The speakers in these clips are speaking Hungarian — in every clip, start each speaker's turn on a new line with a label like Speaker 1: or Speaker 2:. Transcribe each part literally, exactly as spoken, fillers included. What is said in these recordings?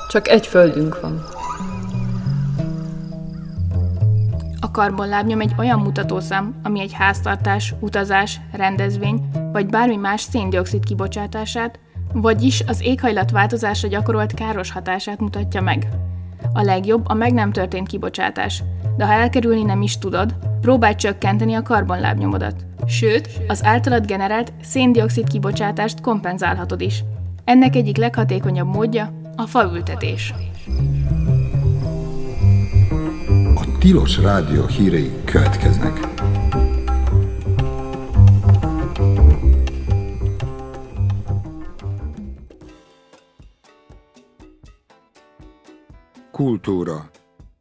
Speaker 1: Csak egy földünk van.
Speaker 2: A karbonlábnyom egy olyan mutatószám, ami egy háztartás, utazás, rendezvény, vagy bármi más szén-dioxid kibocsátását, vagyis az éghajlatváltozásra gyakorolt káros hatását mutatja meg. A legjobb a meg nem történt kibocsátás, de ha elkerülni nem is tudod, próbálj csökkenteni a karbonlábnyomodat. Sőt, az általad generált szén-dioxid kibocsátást kompenzálhatod is. Ennek egyik leghatékonyabb módja a faültetés.
Speaker 3: A Tilos Rádió hírei következnek. Kultúra.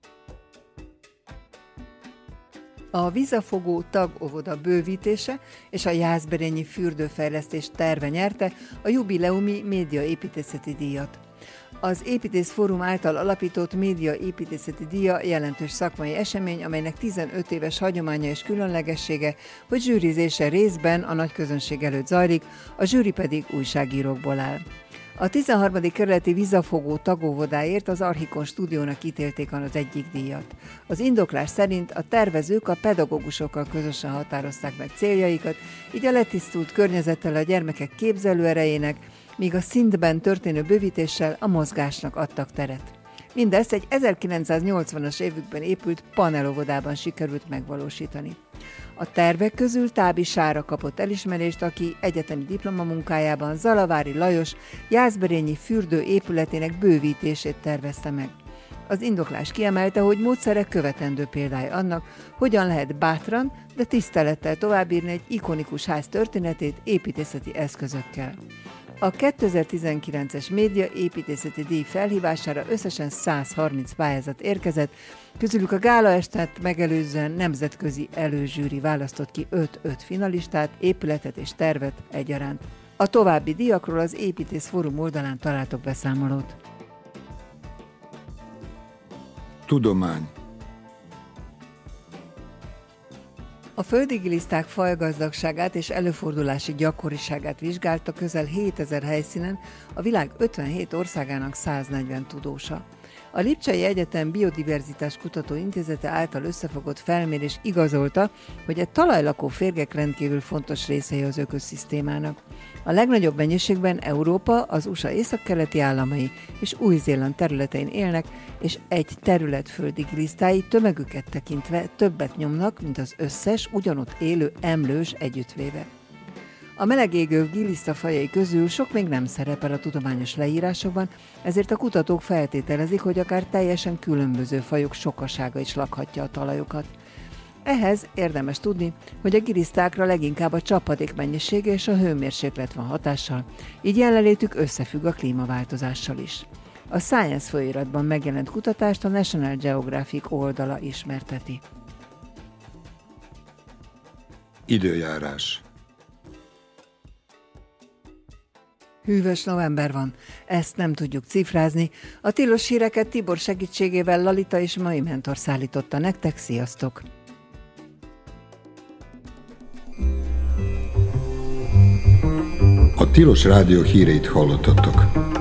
Speaker 4: A vízafogó tagóvoda bővítése és a jászberényi fürdőfejlesztés terve nyerte a jubileumi médiaépítészeti díjat. Az Építész Fórum által alapított médiaépítészeti díja jelentős szakmai esemény, amelynek tizenöt éves hagyománya és különlegessége, hogy zsűrizése részben a nagy közönség előtt zajlik, a zsűri pedig újságírókból áll. A tizenharmadik kerületi vízafogó tagóvodáért az Archikon stúdiónak ítélték az egyik díjat. Az indoklás szerint a tervezők a pedagógusokkal közösen határozták meg céljaikat, így a letisztult környezettel a gyermekek képzelőerejének, míg a szintben történő bővítéssel a mozgásnak adtak teret. Mindezt egy ezerkilencszáznyolcvanas évükben épült panelovodában sikerült megvalósítani. A tervek közül Tábi Sára kapott elismerést, aki egyetemi diplomamunkájában Zalavári Lajos jászberényi fürdő épületének bővítését tervezte meg. Az indoklás kiemelte, hogy módszere követendő példája annak, hogyan lehet bátran, de tisztelettel továbbírni egy ikonikus ház történetét építészeti eszközökkel. A kétezer-tizenkilences média építészeti díj felhívására összesen száz harminc pályázat érkezett, közülük a gálaestet megelőzően nemzetközi előzsűri választott ki öt-öt finalistát, épületet és tervet egyaránt. A további díjakról az Építész Fórum oldalán találtok beszámolót.
Speaker 3: Tudomány.
Speaker 4: A földi giliszták fajgazdagságát és előfordulási gyakoriságát vizsgálta közel hétezer helyszínen a világ ötvenhét országának száznegyven tudósa. A Lipcsei Egyetem Biodiverzitás Kutató Intézete által összefogott felmérés igazolta, hogy a talajlakó férgek rendkívül fontos részei az ökoszisztémának. A legnagyobb mennyiségben Európa, az u es á északkeleti államai és Új-Zéland területein élnek, és egy terület földi gilisztái tömegüket tekintve többet nyomnak, mint az összes ugyanott élő emlős együttvéve. A melegégő gilisztafajai közül sok még nem szerepel a tudományos leírásokban, ezért a kutatók feltételezik, hogy akár teljesen különböző fajok sokasága is lakhatja a talajokat. Ehhez érdemes tudni, hogy a gilisztákra leginkább a csapadék mennyisége és a hőmérséklet van hatással, így jelenlétük összefügg a klímaváltozással is. A Science folyóiratban megjelent kutatást a National Geographic oldala ismerteti.
Speaker 3: Időjárás.
Speaker 4: Hűvös november van, ezt nem tudjuk cifrázni. A tilos híreket Tibor segítségével Lalita és Mai Mentor szállította nektek, sziasztok!
Speaker 3: A Tilos Rádió híreit hallottatok.